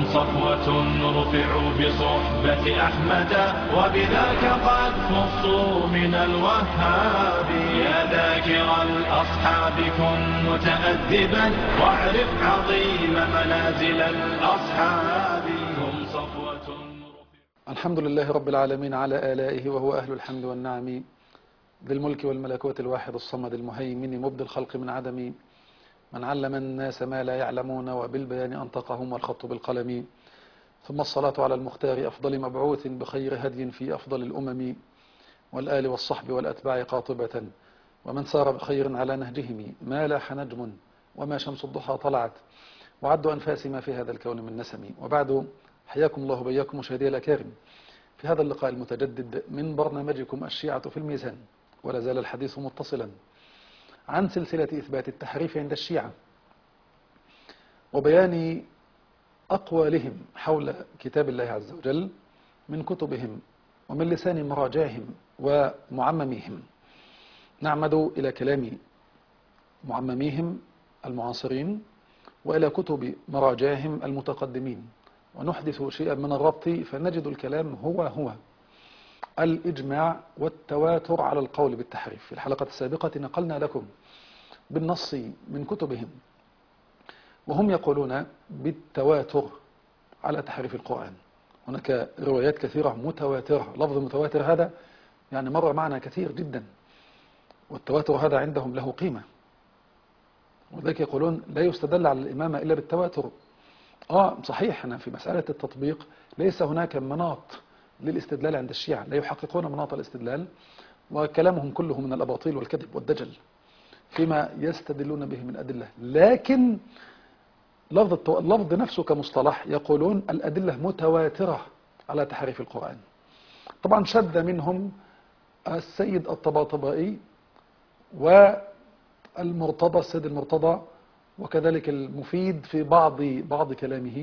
صفوة رفعوا بصحبة أحمد وبذاك قد خصوا من الوهاب. يا ذاكر الأصحاب كن متأدبا واعرف عظيم منازل الأصحاب. هم صفوة الحمد لله رب العالمين على آلائه وهو أهل الحمد والنعم، ذي الملك والملكوت الواحد الصمد المهيمن مبدي الخلق من عدم، من علم الناس ما لا يعلمون وبالبيان أنطقهم والخط بالقلم. ثم الصلاة على المختار أفضل مبعوث بخير هدي في أفضل الأمم، والآل والصحب والأتباع قاطبة، ومن سار بخير على نهجهم ما لاح نجم وما شمس الضحى طلعت، وعد أنفاس ما في هذا الكون من نسم. وبعد، حياكم الله وبياكم مشاهدي الأكارم في هذا اللقاء المتجدد من برنامجكم الشيعة في الميزان، ولا زال الحديث متصلا عن سلسلة إثبات التحريف عند الشيعة وبيان أقوالهم حول كتاب الله عز وجل من كتبهم ومن لسان مراجعهم ومعمميهم. نعمد إلى كلام معمميهم المعاصرين وإلى كتب مراجعهم المتقدمين، ونحدث شيئا من الربط فنجد الكلام هو الإجماع والتواتر على القول بالتحريف. في الحلقة السابقة نقلنا لكم بالنص من كتبهم وهم يقولون بالتواتر على تحريف القرآن. هناك روايات كثيرة متواترة، لفظ متواتر هذا يعني مر معنا كثير جدا، والتواتر هذا عندهم له قيمة، وذلك يقولون لا يستدل على الإمامة إلا بالتواتر. صحيح أن في مسألة التطبيق ليس هناك مناط للاستدلال عند الشيعة، لا يحققون مناط الاستدلال، وكلامهم كله من الأباطيل والكذب والدجل فيما يستدلون به من أدلة، لكن اللفظ نفسه كمصطلح يقولون الأدلة متواترة على تحريف القرآن. طبعا شد منهم السيد الطباطبائي والمرتضى، السيد المرتضى، وكذلك المفيد في بعض كلامه،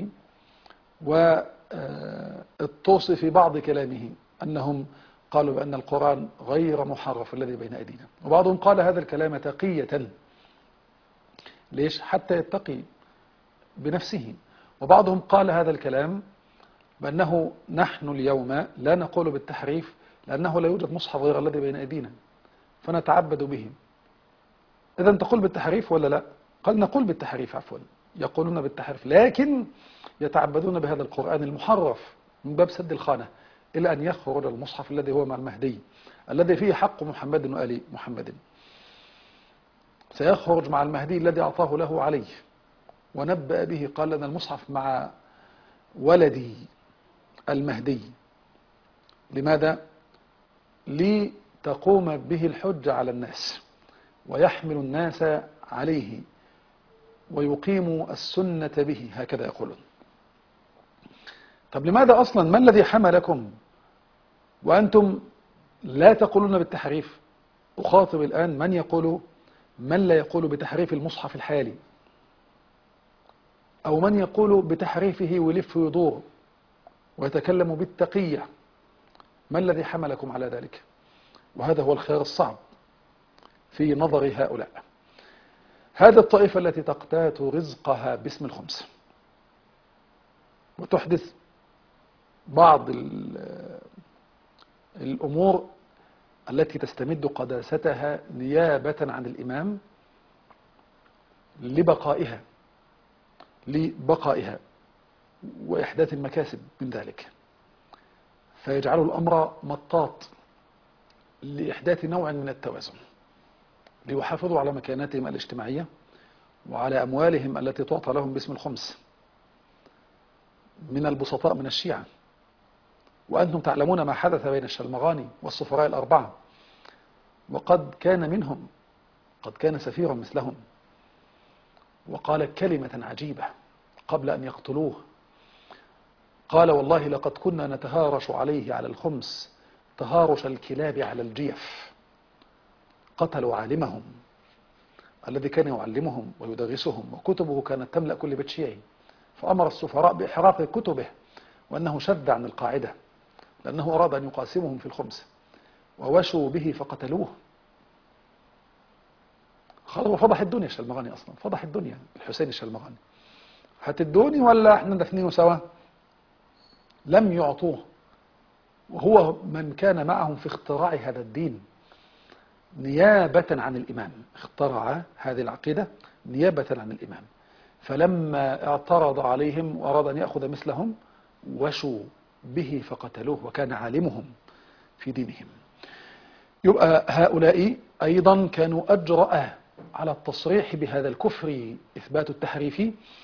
والطوسي في بعض كلامه، أنهم قالوا بأن القرآن غير محرف الذي بين أيدينا. وبعضهم قال هذا الكلام تقية، ليش؟ حتى يتقي بنفسه. وبعضهم قال هذا الكلام بأنه نحن اليوم لا نقول بالتحريف لأنه لا يوجد مصحف غير الذي بين أيدينا فنتعبد به. إذا تقول بالتحريف ولا لا؟ قال نقول بالتحريف، عفوا، يقولون بالتحريف لكن يتعبدون بهذا القرآن المحرف من باب سد الخانة إلى أن يخرج المصحف الذي هو مع المهدي الذي فيه حق محمد وآل محمد. سيخرج مع المهدي الذي أعطاه له عليه ونبأ به، قال لنا المصحف مع ولدي المهدي. لماذا؟ لتقوم به الحجة على الناس ويحمل الناس عليه ويقيم السنة به، هكذا يقولون. طب لماذا أصلا؟ ما الذي حملكم وأنتم لا تقولون بالتحريف؟ أخاطب الآن من لا يقول بتحريف المصحف الحالي، أو من يقول بتحريفه ويلف ويدور ويتكلم بالتقية. ما الذي حملكم على ذلك؟ وهذا هو الخيار الصعب في نظر هؤلاء. هذه الطائفة التي تقتات رزقها باسم الخمس وتحدث بعض الأمور التي تستمد قداستها نيابة عن الإمام لبقائها وإحداث المكاسب من ذلك، فيجعل الأمر مطاط لإحداث نوع من التوازن ليحافظوا على مكاناتهم الاجتماعية وعلى أموالهم التي تعطى لهم باسم الخمس من البسطاء من الشيعة. وأنتم تعلمون ما حدث بين الشلمغاني والسفراء الأربعة، وقد كان منهم، قد كان سفيرا مثلهم، وقال كلمة عجيبة قبل أن يقتلوه. قال والله لقد كنا نتهارش عليه على الخمس تهارش الكلاب على الجيف. قتلوا عالمهم الذي كان يعلمهم ويدرسهم، وكتبه كانت تملأ كل بيت شيعي، فأمر السفراء بإحراق كتبه، وأنه شد عن القاعدة لأنه أراد أن يقاسمهم في الخمس، ووشوا به فقتلوه. خلاص، فضح الدنيا الشلمغاني، أصلا فضح الدنيا الحسين الشلمغاني. هتدوني ولا احنا دفنينه سوا؟ لم يعطوه، وهو من كان معهم في اختراع هذا الدين نيابة عن الإمام، اخترع هذه العقيدة نيابة عن الإمام. فلما اعترض عليهم وأراد أن يأخذ مثلهم وشوا به فقتلوه، وكان عالمهم في دينهم. يبقى هؤلاء أيضا كانوا أجرأ على التصريح بهذا الكفر، إثبات التحريف،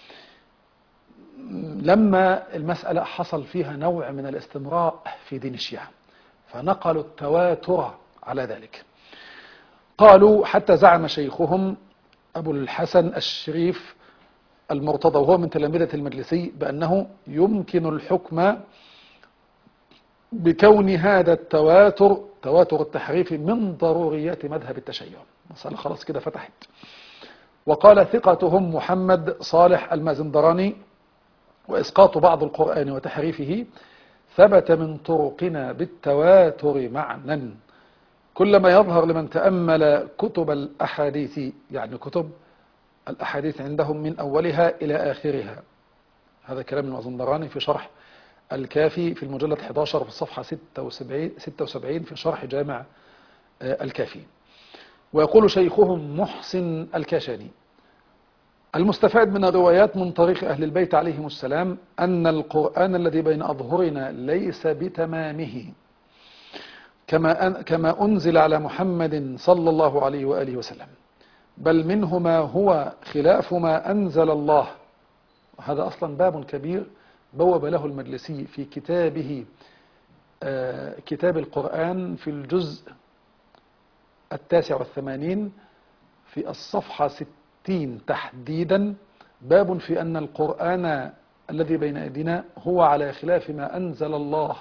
لما المسألة حصل فيها نوع من الاستمراء في دين الشيعة، فنقلوا التواتر على ذلك. قالوا حتى زعم شيخهم أبو الحسن الشريف المرتضى، وهو من تلامذة المجلسي، بأنه يمكن الحكم بكون هذا التواتر، تواتر التحريف، من ضروريات مذهب التشيع. مسألة خلاص كده فتحت. وقال ثقتهم محمد صالح المازندراني: وإسقاط بعض القرآن وتحريفه ثبت من طرقنا بالتواتر معنى، كلما يظهر لمن تأمل كتب الأحاديث، يعني كتب الأحاديث عندهم من أولها إلى آخرها. هذا كلام المازندراني في شرح الكافي في المجلد 11 في الصفحة 76 في شرح جامع الكافي. ويقول شيخهم محسن الكاشاني: المستفاد من الروايات من طريق أهل البيت عليهم السلام أن القرآن الذي بين أظهرنا ليس بتمامه كما أنزل على محمد صلى الله عليه وآله وسلم، بل منه ما هو خلاف ما أنزل الله. هذا أصلا باب كبير بوب له المجلسي في كتابه كتاب القرآن في الجزء 89 في الصفحة 60 تحديدا، باب في أن القرآن الذي بين أيدينا هو على خلاف ما أنزل الله.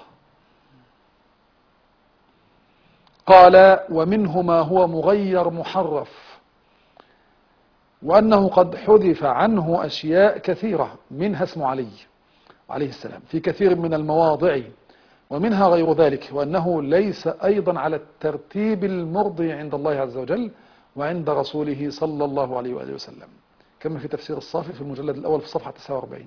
قال: ومنه ما هو مغير محرف، وأنه قد حذف عنه أشياء كثيرة، منها اسم علي عليه السلام في كثير من المواضع، ومنها غير ذلك، وأنه ليس أيضا على الترتيب المرضي عند الله عز وجل وعند رسوله صلى الله عليه وآله وسلم، كما في تفسير الصافي في المجلد الأول في صفحة 49.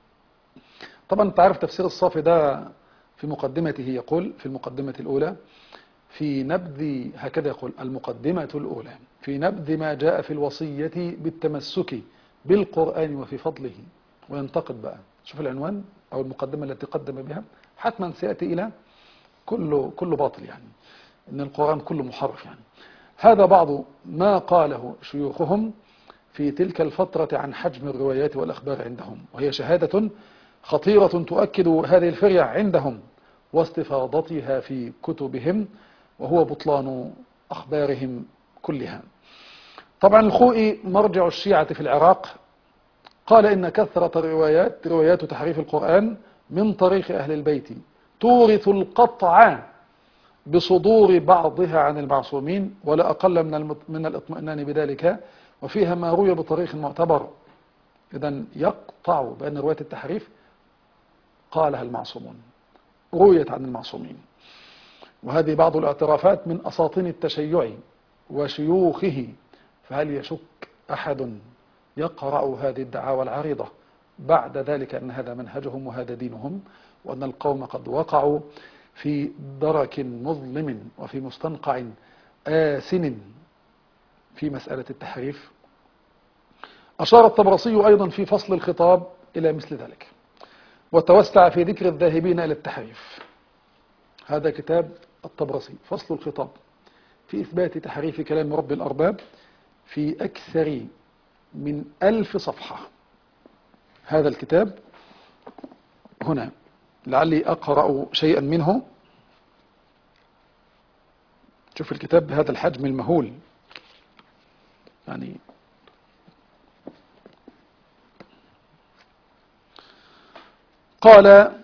طبعا أنت عارف تفسير الصافي ده في مقدمته يقول، في المقدمة الأولى في نبذ، هكذا يقول: المقدمة الأولى في نبذ ما جاء في الوصية بالتمسك بالقرآن وفي فضله. وينتقد بقى، شوف العنوان أو المقدمة التي قدم بها، حتما سيأتي إلى كل باطل، يعني إن القرآن كله محرف. يعني هذا بعض ما قاله شيوخهم في تلك الفترة عن حجم الروايات والأخبار عندهم، وهي شهادة خطيرة تؤكد هذه الفرية عندهم واستفاضتها في كتبهم، وهو بطلان أخبارهم كلها. طبعا الخوئي مرجع الشيعة في العراق قال إن كثرة الروايات، روايات تحريف القرآن من طريق أهل البيت، تورث القطع بصدور بعضها عن المعصومين، ولا أقل من الاطمئنان بذلك، وفيها ما روي بطريق معتبر. إذن يقطع بأن رواية التحريف قالها المعصومون، رويت عن المعصومين. وهذه بعض الاعترافات من أساطين التشيع وشيوخه. فهل يشك أحد يقرأ هذه الدعاوى العريضة بعد ذلك أن هذا منهجهم وهذا دينهم، وأن القوم قد وقعوا في درك مظلم وفي مستنقع آسن في مسألة التحريف؟ أشار الطبرسي أيضا في فصل الخطاب إلى مثل ذلك، وتوسع في ذكر الذاهبين إلى التحريف. هذا كتاب الطبرسي، فصل الخطاب في إثبات تحريف كلام رب الأرباب، في أكثر من 1000 صفحة. هذا الكتاب هنا، لعلي أقرأ شيئا منه. شوف الكتاب بهذا الحجم المهول، يعني قال: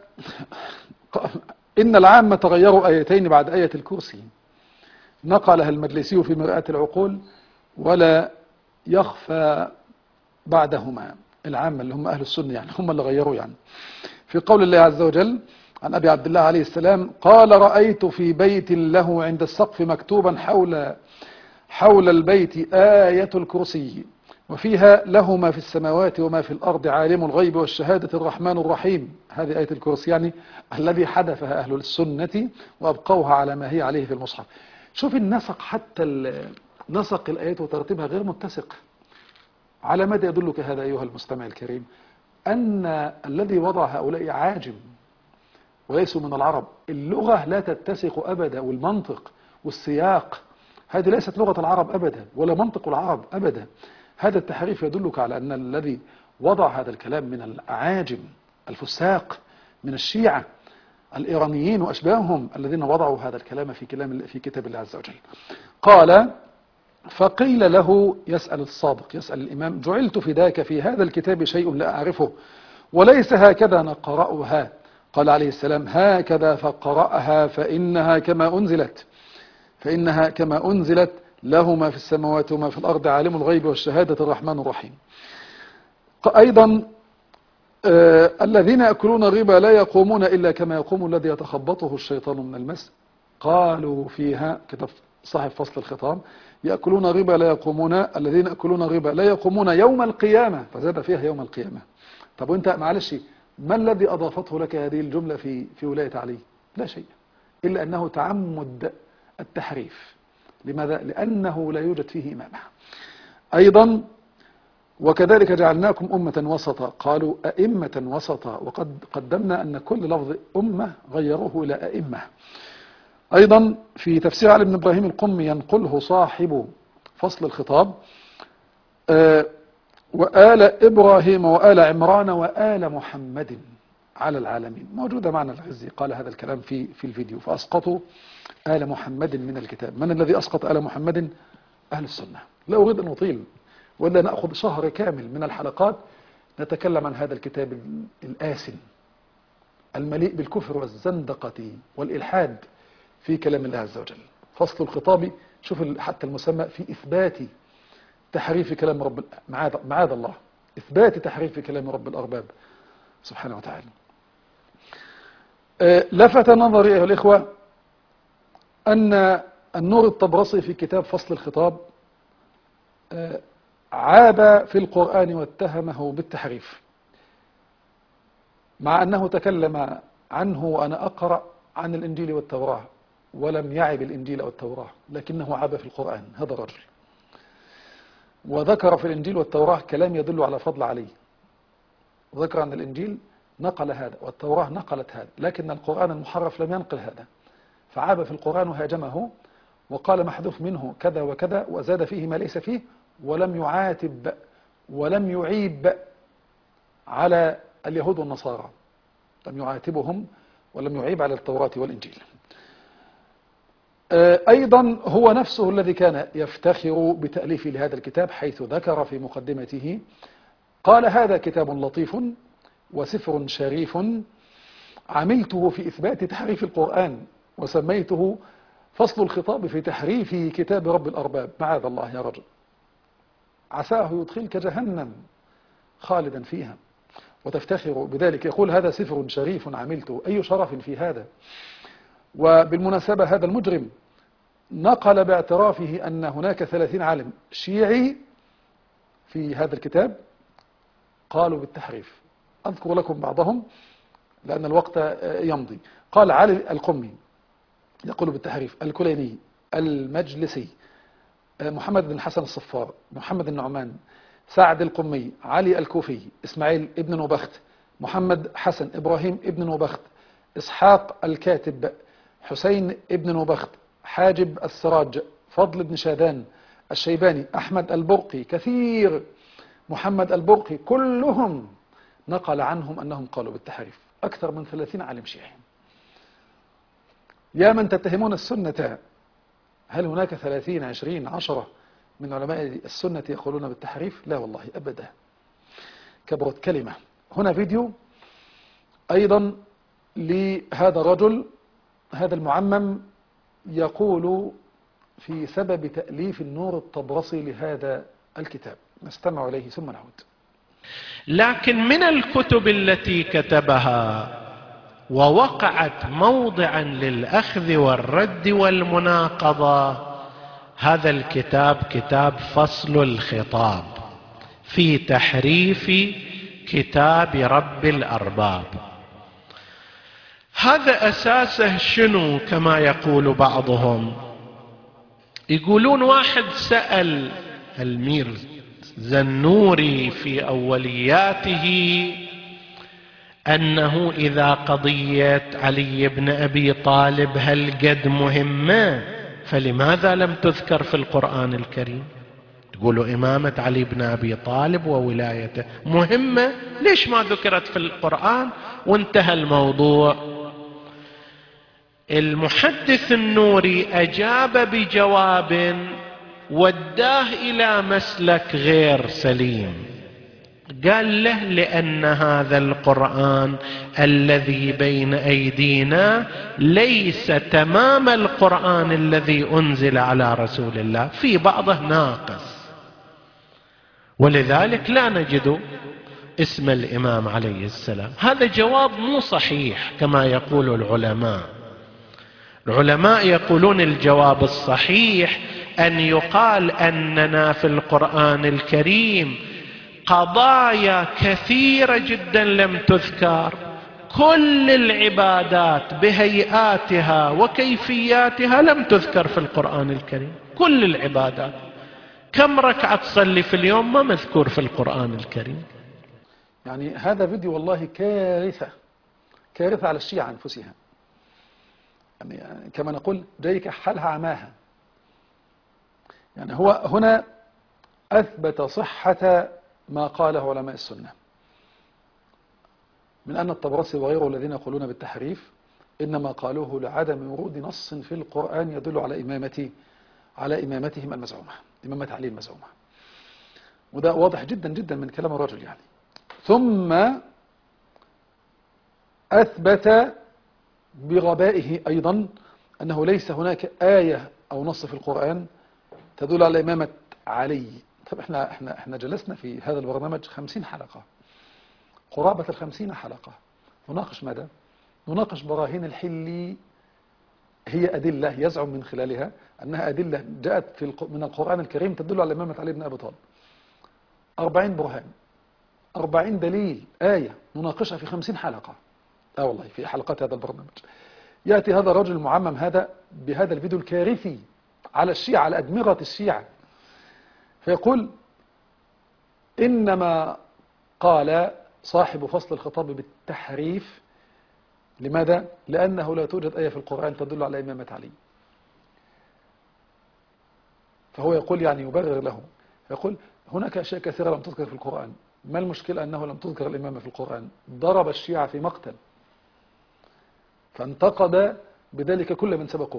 إن العامة غيروا آيتين بعد آية الكرسي، نقلها المجلسي في مرآة العقول، ولا يخفى بعدهما. العامة اللي هم أهل السنة، يعني هم اللي غيروا. يعني في قول الله عز وجل عن أبي عبد الله عليه السلام قال: رأيت في بيت له عند السقف مكتوبا حول البيت آية الكرسي، وفيها له ما في السماوات وما في الأرض عالم الغيب والشهادة الرحمن الرحيم. هذه آية الكرسي يعني الذي حذفها أهل السنة وأبقوها على ما هي عليه في المصحف. شوف النسق، حتى نسق الآيات وترتيبها غير متسق. على ماذا يدلك هذا أيها المستمع الكريم؟ أن الذي وضع هؤلاء عاجم وليسوا من العرب. اللغة لا تتسق أبدا، والمنطق والسياق، هذه ليست لغة العرب أبدا ولا منطق العرب أبدا. هذا التحريف يدلك على أن الذي وضع هذا الكلام من الأعاجم الفساق، من الشيعة الإيرانيين وأشباههم الذين وضعوا هذا الكلام في كتاب الله عز وجل. قال: فقيل له، يسأل الصادق، يسأل الإمام: جعلت فداك في هذا الكتاب شيء لا أعرفه وليس هكذا نقرأها. قال عليه السلام: هكذا فقرأها فإنها كما أنزلت له ما في السماوات وما في الأرض عالم الغيب والشهادة الرحمن الرحيم. أيضا الذين يأكلون الربا لا يقومون إلا كما يقوم الذي يتخبطه الشيطان من المس. قالوا فيها، كتب صاحب فصل الخطاب: يأكلون الربا لا يقومون، الذين يأكلون الربا لا يقومون يوم القيامة، فزاد فيها يوم القيامة. طب وانت معلش، ما الذي أضافته لك هذه الجملة في ولاية علي؟ لا شيء، إلا أنه تعمد التحريف. لماذا؟ لأنه لا يوجد فيه إمامة. أيضا: وكذلك جعلناكم أمة وسطا. قالوا أئمة وسطا، وقد قدمنا أن كل لفظ أمة غيروه إلى أئمة. أيضا في تفسير علي بن إبراهيم القمي ينقله صاحب فصل الخطاب: وآل إبراهيم وآل عمران وآل محمد على العالمين. موجودة معنا العزي قال هذا الكلام في الفيديو. فأسقطوا آل محمد من الكتاب. من الذي أسقط آل محمد؟ أهل السنة. لا أريد أن أطيل ولا نأخذ شهر كامل من الحلقات نتكلم عن هذا الكتاب الآسن المليء بالكفر والزندقة والإلحاد في كلام الله عز وجل. فصل الخطاب، شوف حتى المسمى، في إثبات تحريف كلام رب، معاذ الله، إثبات تحريف كلام رب الأرباب سبحانه وتعالى. لفت نظري أيها الإخوة أن النور الطبرسي في كتاب فصل الخطاب عاب في القرآن واتهمه بالتحريف، مع أنه تكلم عنه وأنا أقرأ عن الإنجيل والتوراة، ولم يعب الإنجيل والتوراة، لكنه عاب في القرآن هذا الرجل. وذكر في الإنجيل والتوراة كلام يدل على فضل علي، ذكر أن الإنجيل نقل هذا والتوراة نقلت هذا، لكن القرآن المحرف لم ينقل هذا، فعاب في القرآن وهاجمه وقال محذوف منه كذا وكذا، وزاد فيه ما ليس فيه، ولم يعاتب ولم يعيب على اليهود والنصارى، لم يعاتبهم ولم يعيب على التوراة والإنجيل. أيضا هو نفسه الذي كان يفتخر بتأليف لهذا الكتاب، حيث ذكر في مقدمته قال: هذا كتاب لطيف وسفر شريف عملته في إثبات تحريف القرآن، وسميته فصل الخطاب في تحريف كتاب رب الأرباب. معاذ الله يا رجل، عساه يدخلك جهنم خالدا فيها وتفتخر بذلك. يقول: هذا سفر شريف عملته، أي شرف في هذا؟ وبالمناسبة هذا المجرم نقل باعترافه أن هناك 30 عالم شيعي في هذا الكتاب قالوا بالتحريف. أذكر لكم بعضهم لأن الوقت يمضي. قال علي القمي يقول بالتحريف، الكليني، المجلسي، محمد بن حسن الصفار، محمد النعمان، سعد القمي، علي الكوفي، إسماعيل ابن نوبخت، محمد حسن إبراهيم ابن نوبخت، إسحاق الكاتب، حسين ابن نوبخت، حاجب السراج، فضل بن شاذان، الشيباني، أحمد البرقي، كثير، محمد البرقي، كلهم نقل عنهم أنهم قالوا بالتحريف. أكثر من 30 عالم شيعي. يا من تتهمون السنة، هل هناك 30 20 10 من علماء السنة يقولون بالتحريف؟ لا والله أبدا، كبرت كلمة. هنا فيديو أيضا لهذا الرجل، هذا المعمم، يقول في سبب تأليف النور الطبرسي لهذا الكتاب. نستمع إليه ثم نعود. لكن من الكتب التي كتبها ووقعت موضعا للأخذ والرد والمناقضة هذا الكتاب، كتاب فصل الخطاب. في تحريف كتاب رب الأرباب. هذا أساسه شنو؟ كما يقول بعضهم، يقولون واحد سأل المير زنوري في أولياته أنه إذا قضية علي بن أبي طالب هل قد مهمة فلماذا لم تذكر في القرآن الكريم؟ تقولوا إمامة علي بن أبي طالب وولايته مهمة، ليش ما ذكرت في القرآن وانتهى الموضوع؟ المحدث النوري أجاب بجواب وداه إلى مسلك غير سليم. قال له لأن هذا القرآن الذي بين أيدينا ليس تمام القرآن الذي أنزل على رسول الله، في بعضه ناقص، ولذلك لا نجد اسم الإمام عليه السلام. هذا جواب مو صحيح كما يقول العلماء. العلماء يقولون الجواب الصحيح أن يقال أننا في القرآن الكريم قضايا كثيرة جدا لم تذكر، كل العبادات بهيئاتها وكيفياتها لم تذكر في القرآن الكريم، كل العبادات. كم ركعة تصلي في اليوم ما مذكور في القرآن الكريم. يعني هذا فيديو والله كارثة، كارثة على الشيعة أنفسها. يعني كما نقول جايك حالها عماها. يعني هو هنا أثبت صحة ما قاله علماء السنة من أن الطبرسي وغيره الذين يقولون بالتحريف إنما قالوه لعدم ورود نص في القرآن يدل على إمامتهم المزعومة، إمامة علي المزعومة. وده واضح جدا جدا من كلام الرجل يعني. ثم أثبت بغبائه أيضا أنه ليس هناك آية أو نص في القرآن تدل على إمامة علي. طب احنا جلسنا في هذا البرنامج 50 حلقة، قرابة 50 حلقة، نناقش ماذا؟ نناقش براهين الحلي، هي أدلة يزعم من خلالها أنها أدلة جاءت من القرآن الكريم تدل على إمامة علي بن أبي طالب. 40 برهان، 40 دليل، آية نناقشها في 50 حلقة. والله في حلقات هذا البرنامج يأتي هذا الرجل المعمم هذا بهذا الفيديو الكارثي على الشيعة، على أدمغة الشيعة، فيقول إنما قال صاحب فصل الخطاب بالتحريف. لماذا؟ لأنه لا توجد آية في القرآن تدل على إمامة علي. فهو يقول يعني يبرر له، يقول هناك أشياء كثيرة لم تذكر في القرآن، ما المشكلة أنه لم تذكر الإمامة في القرآن؟ ضرب الشيعة في مقتل، فانتقد بذلك كل من سبقه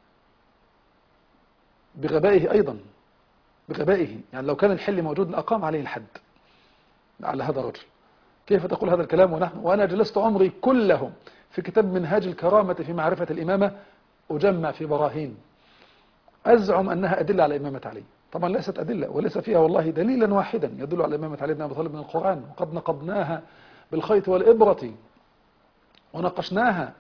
بغبائه أيضا، بغبائه. يعني لو كان الحل موجود لأقام عليه الحد على هذا الرجل. كيف تقول هذا الكلام وأنا جلست عمري كله في كتاب منهاج الكرامة في معرفة الإمامة أجمع في براهين أزعم أنها أدلة على إمامة علي. طبعا ليست أدلة وليس فيها والله دليلا واحدا يدل على إمامة علي بن أبي طالب من القرآن، وقد نقضناها بالخيط والإبرة وناقشناها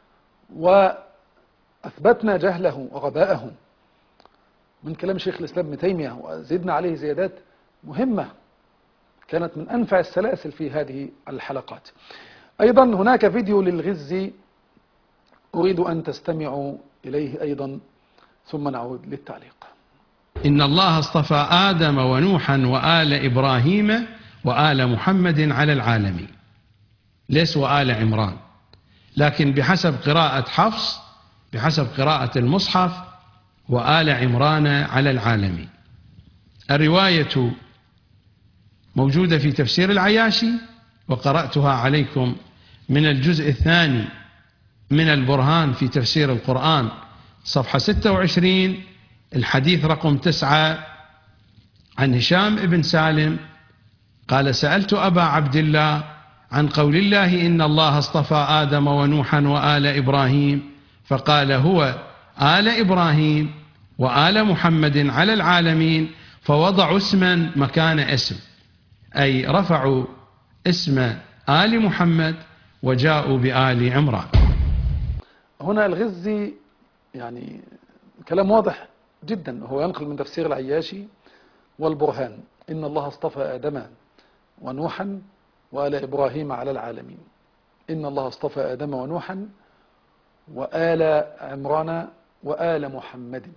وأثبتنا جهله وغباءه من كلام شيخ الإسلام ابن تيمية، وزدنا عليه زيادات مهمة كانت من أنفع السلاسل في هذه الحلقات. أيضا هناك فيديو للغزي أريد أن تستمعوا إليه أيضا ثم نعود للتعليق. إن الله اصطفى آدم ونوحا وآل إبراهيم وآل محمد على العالمين، ليس وآل عمران، لكن بحسب قراءة حفص، بحسب قراءة المصحف وآل عمران على العالمين. الرواية موجودة في تفسير العياشي وقرأتها عليكم من الجزء الثاني من البرهان في تفسير القرآن صفحة 26 الحديث رقم 9 عن هشام بن سالم قال: سألت أبا عبد الله عن قول الله إن الله اصطفى آدم ونوحا وآل إبراهيم، فقال هو آل إبراهيم وآل محمد على العالمين، فوضعوا اسما مكان اسم، أي رفعوا اسم آل محمد وجاءوا بآل عمران. هنا الغزي يعني كلام واضح جدا، هو ينقل من تفسير العياشي والبرهان إن الله اصطفى آدم ونوحا وآل إبراهيم على العالمين. إن الله اصطفى آدم ونوحا وآل عمران وآل محمد،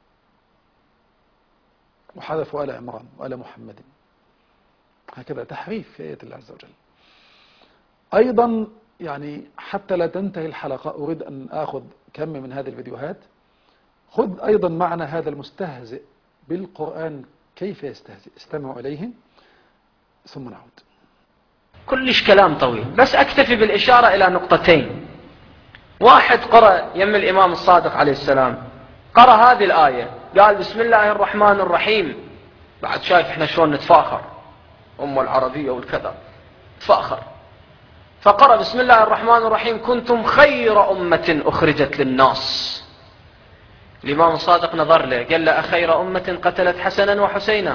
وحذفوا آل عمران وآل محمد. هكذا تحريف في آية الله عز وجل. أيضا يعني حتى لا تنتهي الحلقة أريد أن أخذ كم من هذه الفيديوهات. خذ أيضا معنا هذا المستهزئ بالقرآن كيف يستهزئ. استمعوا إليه ثم نعود. كلش كلام طويل، بس أكتفي بالإشارة إلى نقطتين. واحد قرأ يم الإمام الصادق عليه السلام، قرأ هذه الآية، قال بسم الله الرحمن الرحيم. بعد شايف احنا شلون نتفاخر، العربية والكذا تفاخر. فقرأ بسم الله الرحمن الرحيم كنتم خير أمة أخرجت للناس. الإمام الصادق نظر له قال له أخير أمة قتلت حسنا وحسينا؟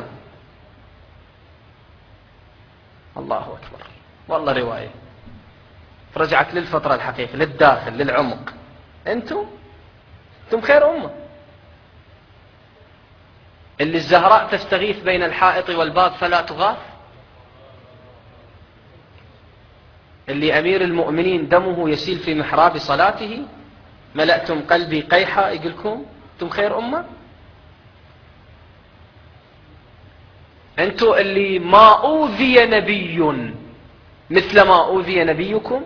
الله أكبر، والله رواية رجعت للفطرة الحقيقة، للداخل، للعمق. أنتم خير أمة. اللي الزهراء تستغيث بين الحائط والباب فلا تغاث، اللي أمير المؤمنين دمه يسيل في محراب صلاته، ملأتم قلبي قيحة، يقولكم أنتم خير أمة. أنتم اللي ما أوذي نبي مثل ما أوذي نبيكم.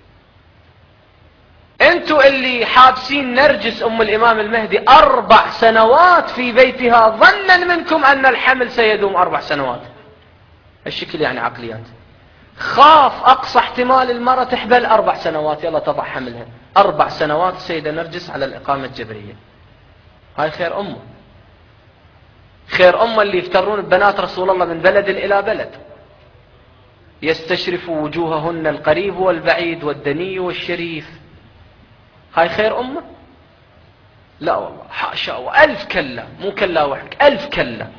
أنتم اللي حابسين نرجس أم الإمام المهدي 4 سنوات في بيتها ظنا منكم أن الحمل سيدوم 4 سنوات. الشكل يعني عقليات. خاف أقصى احتمال المرأة تحبل 4 سنوات، يلا تضع حملها 4 سنوات السيدة نرجس على الإقامة الجبرية. هاي خير أمة. خير أمة اللي يفترون ببنات رسول الله من بلد إلى بلد، يستشرف وجوههن القريب والبعيد والدني والشريف. هاي خير أمة؟ لا والله، حاشا، وألف كلا، مو كلا واحد، 1000 كلا.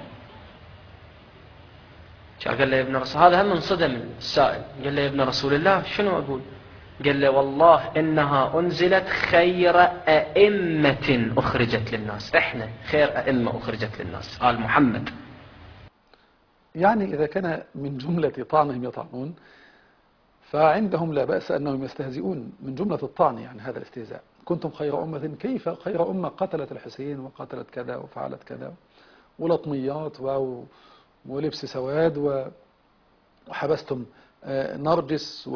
قال له يا ابن رسول، هذا هم انصدم السائل، قال له يا ابن رسول الله شنو أقول؟ قال له والله إنها أنزلت خير أئمة أخرجت للناس. إحنا خير أئمة أخرجت للناس، آل محمد. يعني إذا كان من جملة طعنهم يطعنون، فعندهم لا بأس أنهم يستهزئون من جملة الطعن. يعني هذا الاستهزاء، كنتم خير أمة، كيف خير أمة قتلت الحسين وقتلت كذا وفعلت كذا، ولطميات ولبس سواد وحبستم نرجس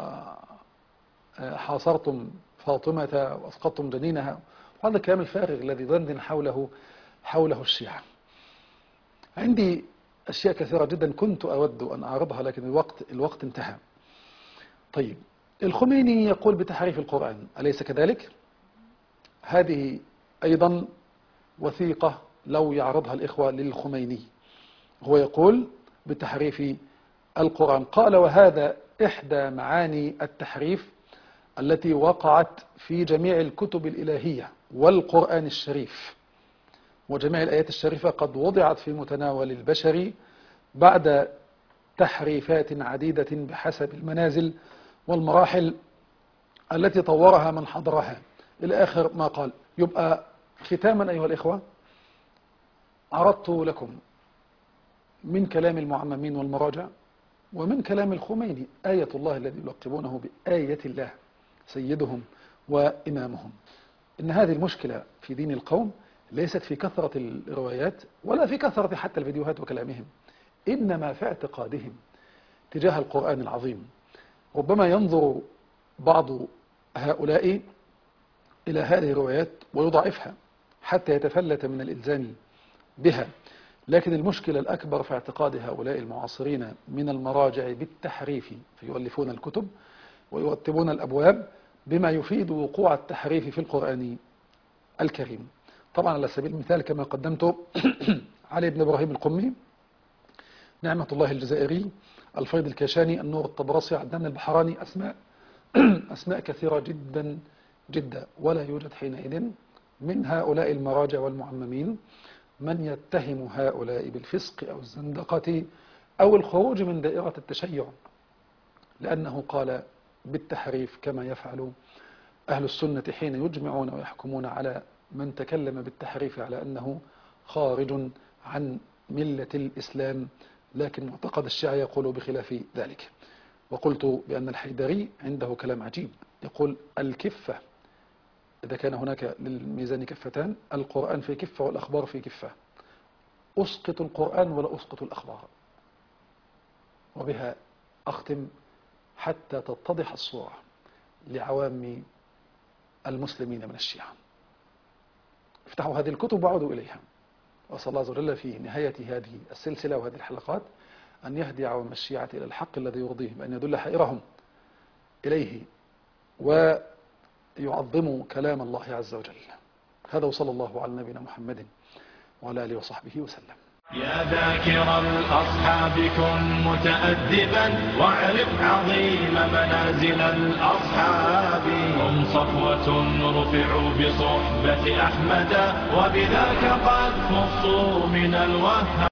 وحاصرتم فاطمة وأسقطتم جنينها، وهذا الكلام الفارغ الذي دندن حوله الشيعة. عندي أشياء كثيرة جدا كنت أود أن أعرضها، لكن الوقت انتهى. طيب، الخميني يقول بتحريف القرآن، أليس كذلك؟ هذه أيضا وثيقة لو يعرضها الإخوة للخميني. هو يقول بتحريف القرآن، قال وهذا إحدى معاني التحريف التي وقعت في جميع الكتب الإلهية والقرآن الشريف، وجميع الآيات الشريفة قد وضعت في متناول البشر بعد تحريفات عديدة بحسب المنازل والمراحل التي طورها من حضرها، إلى آخر ما قال. يبقى ختاما أيها الإخوة، عرضت لكم من كلام المعممين والمراجع ومن كلام الخميني آية الله الذي يلقبونه بآية الله سيدهم وإمامهم. إن هذه المشكلة في دين القوم ليست في كثرة الروايات ولا في كثرة حتى الفيديوهات وكلامهم، إنما في اعتقادهم تجاه القرآن العظيم. ربما ينظر بعض هؤلاء إلى هذه الروايات ويضعفها حتى يتفلت من الإلزام بها، لكن المشكلة الأكبر في اعتقاد هؤلاء المعاصرين من المراجع بالتحريف، فيؤلفون الكتب ويرتبون الأبواب بما يفيد وقوع التحريف في القرآن الكريم. طبعا على سبيل المثال كما قدمت علي بن إبراهيم القمي، نعمة الله الجزائري، الفيض الكاشاني، النور الطبرسي، عدنان البحراني، أسماء كثيرة جدا جدا، ولا يوجد حينئذ من هؤلاء المراجع والمعممين من يتهم هؤلاء بالفسق أو الزندقة أو الخروج من دائرة التشيع، لأنه قال بالتحريف كما يفعل أهل السنة حين يجمعون ويحكمون على من تكلم بالتحريف على أنه خارج عن ملة الإسلام لكن معتقد الشيعة يقول بخلاف ذلك. وقلت بأن الحيدري عنده كلام عجيب، يقول الكفة إذا كان هناك للميزان كفتان، القرآن في كفة والأخبار في كفة، أسقط القرآن ولا أسقط الأخبار. وبها أختم حتى تتضح الصورة لعوام المسلمين من الشيعة. افتحوا هذه الكتب وعودوا إليها، وأسأل الله عز وجل في نهاية هذه السلسلة وهذه الحلقات أن يهدي عوام الشيعة إلى الحق الذي يرضيهم، وأن يدل حائرهم إليه، ويعظموا كلام الله عز وجل. هذا وصلى الله على نبينا محمد وعلى آله وصحبه وسلم. يا ذاكر الأصحاب كن متأدبا واعرف عظيم منازل الأصحاب. هم صفوة رفعوا بصحبة أحمد وبذاك قد خصوا من الوهاب.